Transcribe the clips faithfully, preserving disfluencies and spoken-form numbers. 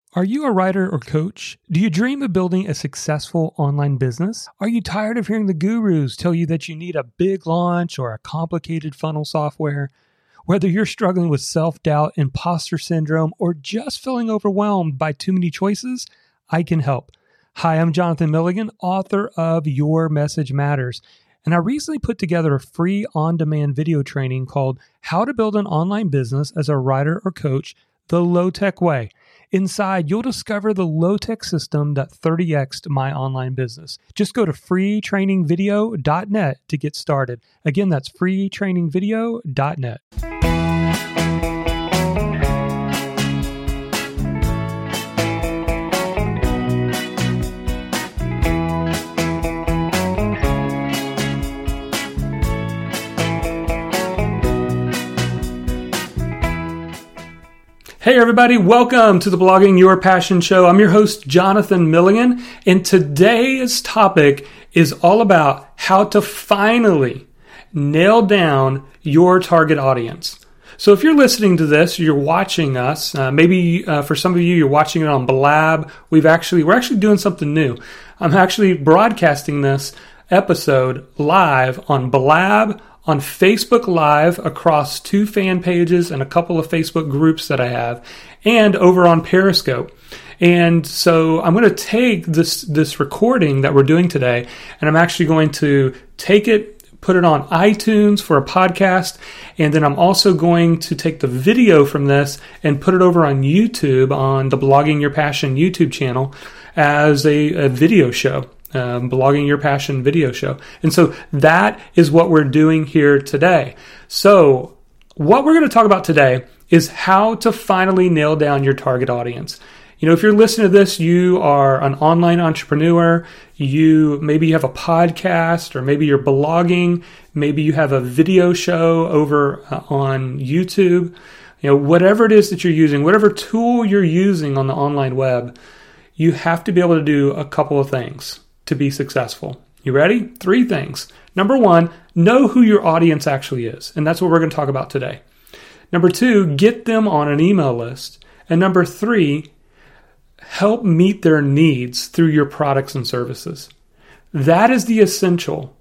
Are you a writer or coach? Do you dream of building a successful online business? Are you tired of hearing the gurus tell you that you need a big launch or a complicated funnel software? Whether you're struggling with self-doubt, imposter syndrome, or just feeling overwhelmed by too many choices, I can help. Hi, I'm Jonathan Milligan, author of Your Message Matters. And I recently put together a free on-demand video training called How to Build an Online Business as a Writer or Coach the Low-Tech Way. Inside, you'll discover the low-tech system that thirty X'd my online business. Just go to free training video dot net to get started. Again, that's free training video dot net. Hey everybody, welcome to the Blogging Your Passion Show. I'm your host, Jonathan Milligan, and today's topic is all about how to finally nail down your target audience. So if you're listening to this, you're watching us, uh, maybe uh, for some of you, you're watching it on Blab. We've actually, we're actually doing something new. I'm actually broadcasting this episode live on Blab, on Facebook Live across two fan pages and a couple of Facebook groups that I have, and over on Periscope. And so I'm going to take this this recording that we're doing today, and I'm actually going to take it, put it on iTunes for a podcast, and then I'm also going to take the video from this and put it over on YouTube on the Blogging Your Passion YouTube channel as a, a video show. Um, Blogging Your Passion video show. And so that is what we're doing here today. So what we're going to talk about today is how to finally nail down your target audience. You know, if you're listening to this, you are an online entrepreneur, you maybe you have a podcast, or maybe you're blogging, maybe you have a video show over uh, on YouTube. You know, whatever it is that you're using, whatever tool you're using on the online web, you have to be able to do a couple of things to be successful. You ready? Three things. Number one, know who your audience actually is. And that's what we're going to talk about today. Number two, get them on an email list. And number three, help meet their needs through your products and services. That is the essential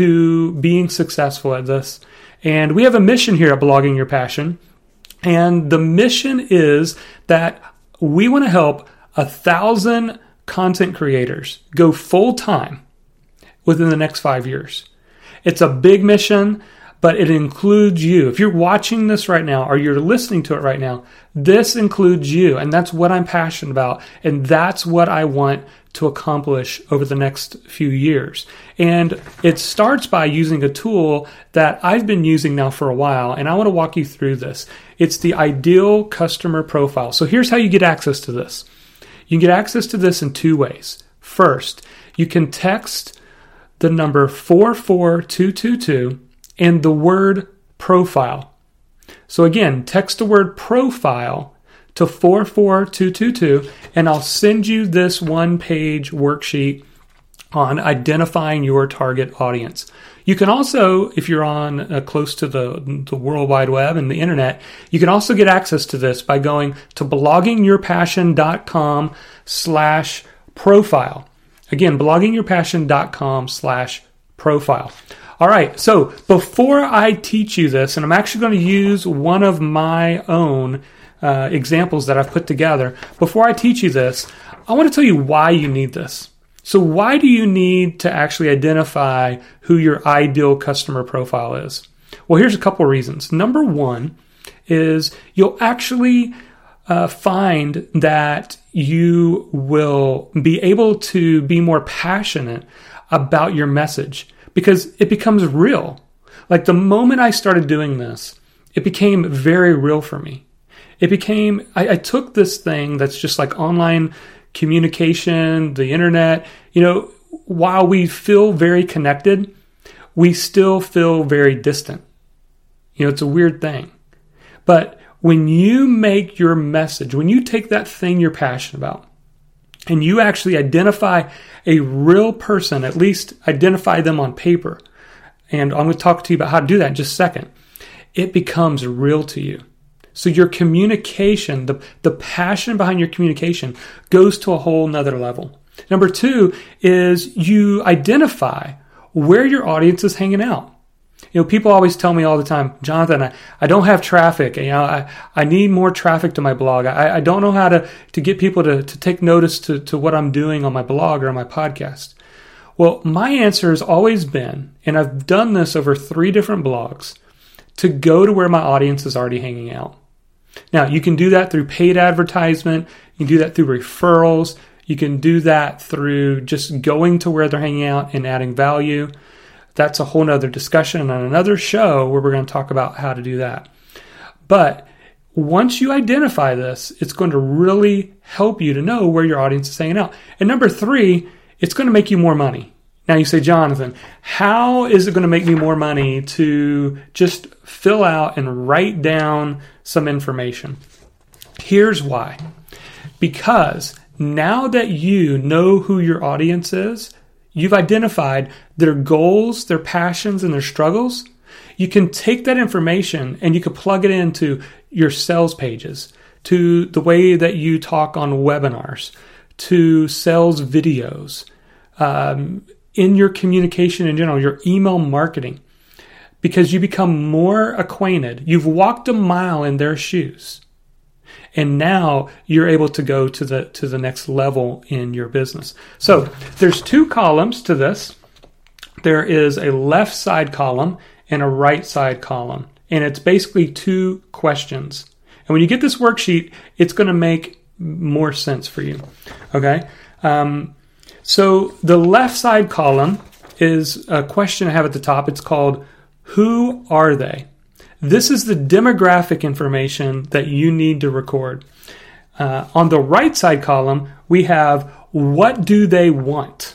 to being successful at this. And we have a mission here at Blogging Your Passion. And the mission is that we want to help a thousand content creators go full-time within the next five years. It's a big mission, but it includes you. If you're watching this right now or you're listening to it right now, this includes you. And that's what I'm passionate about. And that's what I want to accomplish over the next few years. And it starts by using a tool that I've been using now for a while. And I want to walk you through this. It's the Ideal Customer Profile. So here's how you get access to this. You can get access to this in two ways. First, you can text the number four four two two two and the word profile. So again, text the word profile to four four two two two, and I'll send you this one-page worksheet on identifying your target audience. You can also, if you're on uh, close to the, the World Wide Web and the internet, you can also get access to this by going to bloggingyourpassion.com slash profile. Again, bloggingyourpassion.com slash profile. All right, so before I teach you this, and I'm actually going to use one of my own uh, examples that I've put together. Before I teach you this, I want to tell you why you need this. So why do you need to actually identify who your ideal customer profile is? Well, here's a couple of reasons. Number one is you'll actually uh, find that you will be able to be more passionate about your message because it becomes real. Like the moment I started doing this, it became very real for me. It became, I, I took this thing that's just like online communication, the internet, you know, while we feel very connected, we still feel very distant. You know, it's a weird thing. But when you make your message, when you take that thing you're passionate about, and you actually identify a real person, at least identify them on paper, and I'm going to talk to you about how to do that in just a second, it becomes real to you. So your communication, the, the passion behind your communication goes to a whole nother level. Number two is you identify where your audience is hanging out. You know, people always tell me all the time, Jonathan, I, I don't have traffic. You know, I, I need more traffic to my blog. I, I don't know how to, to get people to, to take notice to, to what I'm doing on my blog or on my podcast. Well, my answer has always been, and I've done this over three different blogs, to go to where my audience is already hanging out. Now, you can do that through paid advertisement. You can do that through referrals. You can do that through just going to where they're hanging out and adding value. That's a whole nother discussion on another show where we're going to talk about how to do that. But once you identify this, it's going to really help you to know where your audience is hanging out. And number three, it's going to make you more money. Now you say, Jonathan, how is it going to make me more money to just fill out and write down some information? Here's why. Because now that you know who your audience is, you've identified their goals, their passions, and their struggles. You can take that information and you can plug it into your sales pages, to the way that you talk on webinars, to sales videos, um, in your communication in general, your email marketing, because you become more acquainted. You've walked a mile in their shoes. And now you're able to go to the to the next level in your business. So there's two columns to this. There is a left side column and a right side column. And it's basically two questions. And when you get this worksheet, it's going to make more sense for you. Okay? Um, so the left side column is a question I have at the top. It's called, who are they? This is the demographic information that you need to record. Uh, on the right side column, we have, what do they want?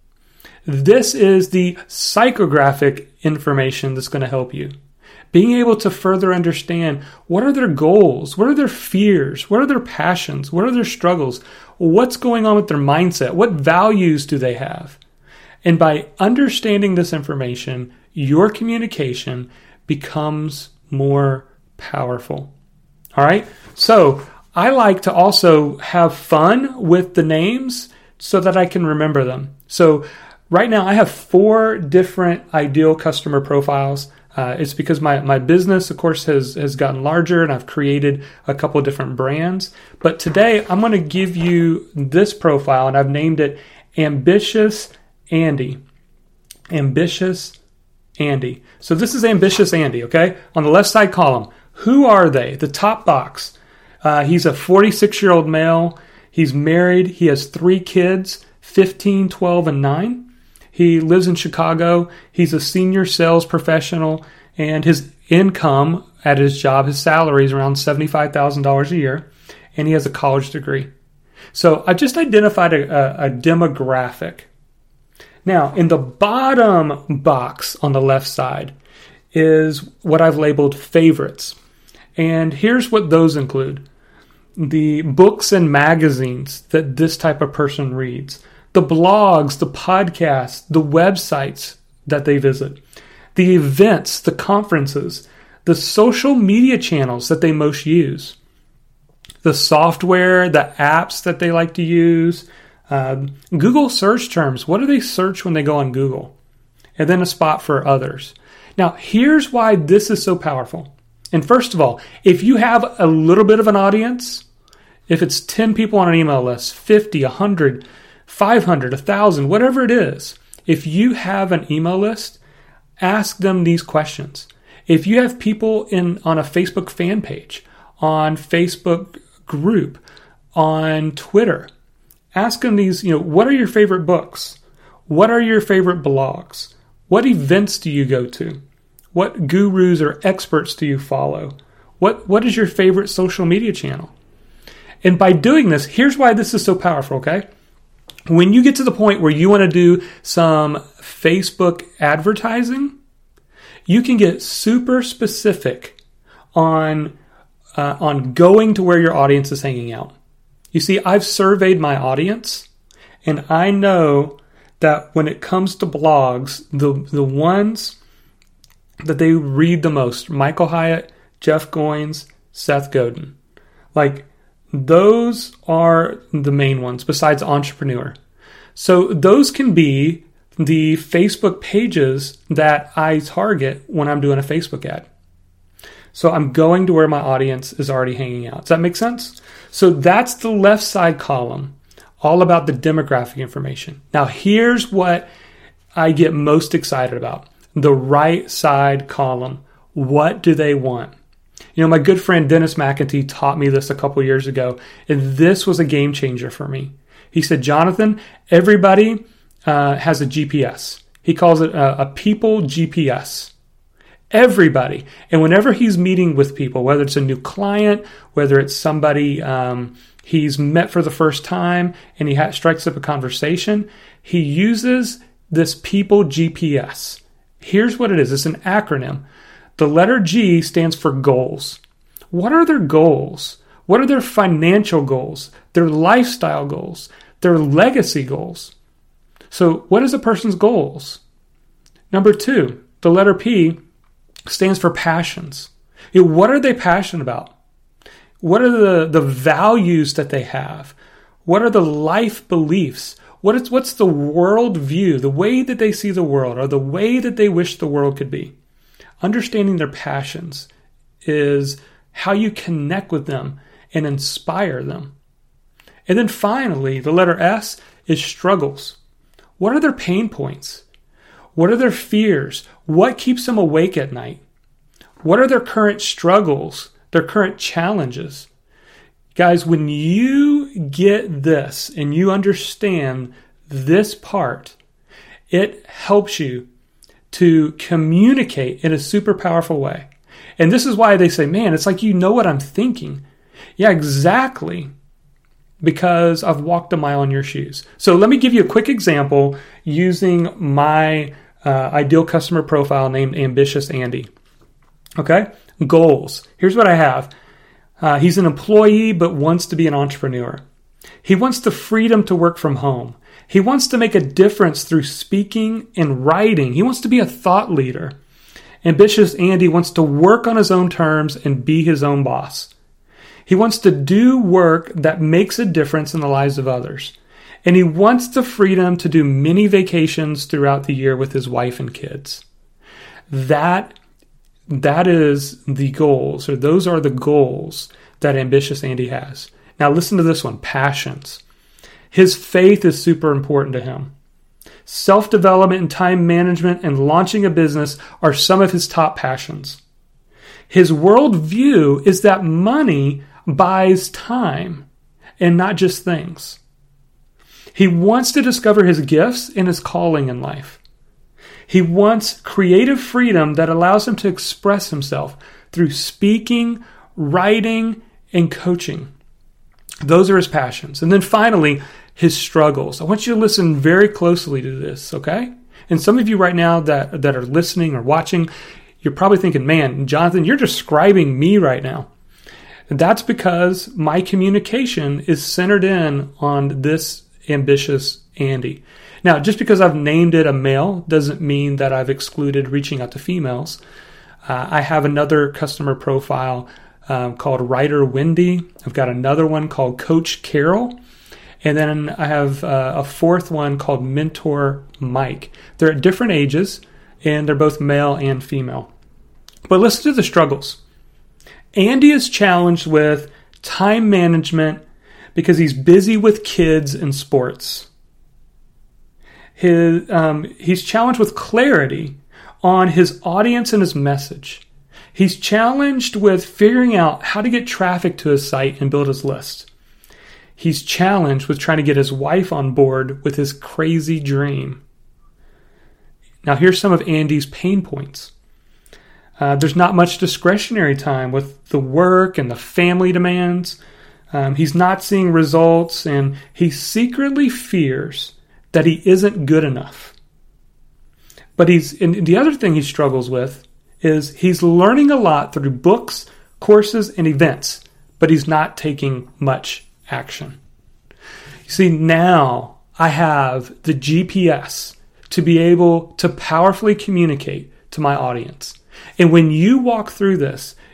This is the psychographic information that's going to help you. Being able to further understand, what are their goals? What are their fears? What are their passions? What are their struggles? What's going on with their mindset? What values do they have? And by understanding this information, your communication becomes more powerful. All right. So I like to also have fun with the names so that I can remember them. So right now I have four different ideal customer profiles. Uh, it's because my, my business, of course, has, has gotten larger and I've created a couple of different brands. But today I'm going to give you this profile and I've named it Ambitious Andy. Ambitious Andy. So this is Ambitious Andy, okay? On the left side column, who are they? The top box. Uh, he's a forty-six-year-old male. He's married. He has three kids, fifteen, twelve, and nine. He lives in Chicago. He's a senior sales professional, and his income at his job, his salary is around seventy-five thousand dollars a year, and he has a college degree. So I just identified a, a, a demographic. Now, in the bottom box on the left side is what I've labeled favorites. And here's what those include. The books and magazines that this type of person reads. The blogs, the podcasts, the websites that they visit. The events, the conferences. The social media channels that they most use. The software, the apps that they like to use. Uh, Google search terms. What do they search when they go on Google? And then a spot for others. Now, here's why this is so powerful. And first of all, if you have a little bit of an audience, if it's ten people on an email list, fifty, one hundred, five hundred, one thousand, whatever it is, if you have an email list, ask them these questions. If you have people in on a Facebook fan page, on Facebook group, on Twitter, ask them these, you know, what are your favorite books? What are your favorite blogs? What events do you go to? What gurus or experts do you follow? What What is your favorite social media channel? And by doing this, here's why this is so powerful, okay? When you get to the point where you want to do some Facebook advertising, you can get super specific on, uh, on going to where your audience is hanging out. You see, I've surveyed my audience, and I know that when it comes to blogs, the the ones that they read the most, Michael Hyatt, Jeff Goins, Seth Godin. Like, those are the main ones besides entrepreneur. So those can be the Facebook pages that I target when I'm doing a Facebook ad. So I'm going to where my audience is already hanging out. Does that make sense? So that's the left side column, all about the demographic information. Now here's what I get most excited about. The right side column. What do they want? You know, my good friend Dennis McEntee taught me this a couple years ago, and this was a game changer for me. He said, Jonathan, everybody uh, has a G P S. He calls it a, a people G P S. Everybody. And whenever he's meeting with people, whether it's a new client, whether it's somebody um, he's met for the first time and he ha- strikes up a conversation, he uses this people G P S. Here's what it is. It's an acronym. The letter G stands for goals. What are their goals? What are their financial goals? Their lifestyle goals? Their legacy goals? So what is a person's goals? Number two, the letter P stands for passions. You know, what are they passionate about? What are the, the values that they have? What are the life beliefs? What is, what's the world view, the way that they see the world, or the way that they wish the world could be? Understanding their passions is how you connect with them and inspire them. And then finally, the letter S is struggles. What are their pain points? What are their fears? What keeps them awake at night? What are their current struggles, their current challenges? Guys, when you get this and you understand this part, it helps you to communicate in a super powerful way. And this is why they say, man, it's like you know what I'm thinking. Yeah, exactly. Because I've walked a mile in your shoes. So let me give you a quick example using my uh, ideal customer profile named Ambitious Andy. Okay? Goals. Here's what I have. Uh, he's an employee but wants to be an entrepreneur. He wants the freedom to work from home. He wants to make a difference through speaking and writing. He wants to be a thought leader. Ambitious Andy wants to work on his own terms and be his own boss. He wants to do work that makes a difference in the lives of others. And he wants the freedom to do many vacations throughout the year with his wife and kids. That, that is the goals, or those are the goals that Ambitious Andy has. Now listen to this one, passions. His faith is super important to him. Self-development and time management and launching a business are some of his top passions. His worldview is that money buys time and not just things. He wants to discover his gifts and his calling in life. He wants creative freedom that allows him to express himself through speaking, writing, and coaching. Those are his passions. And then finally, his struggles. I want you to listen very closely to this, okay? And some of you right now that, that are listening or watching, you're probably thinking, man, Jonathan, you're describing me right now. That's because my communication is centered in on this ambitious Andy. Now, just because I've named it a male doesn't mean that I've excluded reaching out to females. Uh, I have another customer profile um, called Writer Wendy. I've got another one called Coach Carol. And then I have uh, a fourth one called Mentor Mike. They're at different ages, and they're both male and female. But listen to the struggles. Andy is challenged with time management because he's busy with kids and sports. His, um, he's challenged with clarity on his audience and his message. He's challenged with figuring out how to get traffic to his site and build his list. He's challenged with trying to get his wife on board with his crazy dream. Now, here's some of Andy's pain points. Uh, there's not much discretionary time with the work and the family demands. Um, he's not seeing results, and he secretly fears that he isn't good enough. But he's and the other thing he struggles with is he's learning a lot through books, courses, and events, but he's not taking much action. You see, now I have the G P S to be able to powerfully communicate to my audience. And when you walk through this,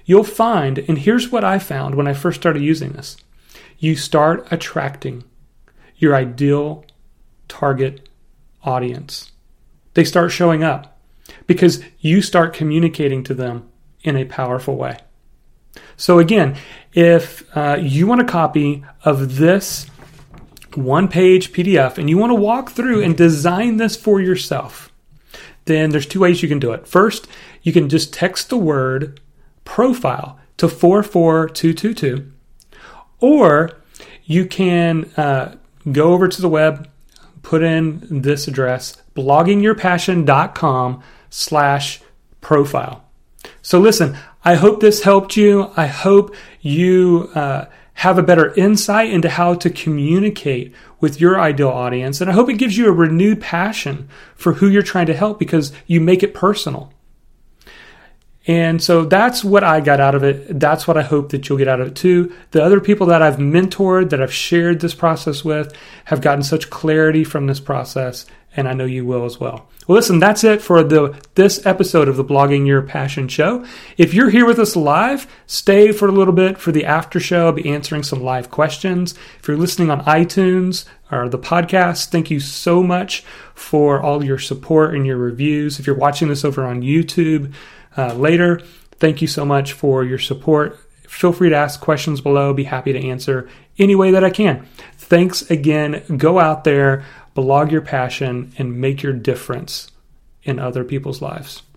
you'll find, and here's what I found when I first started using this, you start attracting your ideal target audience. They start showing up because you start communicating to them in a powerful way. So again, if uh, you want a copy of this one-page P D F and you want to walk through and design this for yourself, then there's two ways you can do it. First, you can just text the word profile to four four two two two, or you can uh, go over to the web, put in this address, bloggingyourpassion.com slash profile. So listen, I hope this helped you. I hope you uh, have a better insight into how to communicate with your ideal audience. And I hope it gives you a renewed passion for who you're trying to help because you make it personal. And so that's what I got out of it. That's what I hope that you'll get out of it too. The other people that I've mentored, that I've shared this process with, have gotten such clarity from this process, and I know you will as well. Well, listen, that's it for the this episode of the Blogging Your Passion Show. If you're here with us live, stay for a little bit for the after show. I'll be answering some live questions. If you're listening on iTunes or the podcast, thank you so much for all your support and your reviews. If you're watching this over on YouTube, Uh, later, thank you so much for your support. Feel free to ask questions below. I'll be happy to answer any way that I can. Thanks again. Go out there, blog your passion, and make your difference in other people's lives.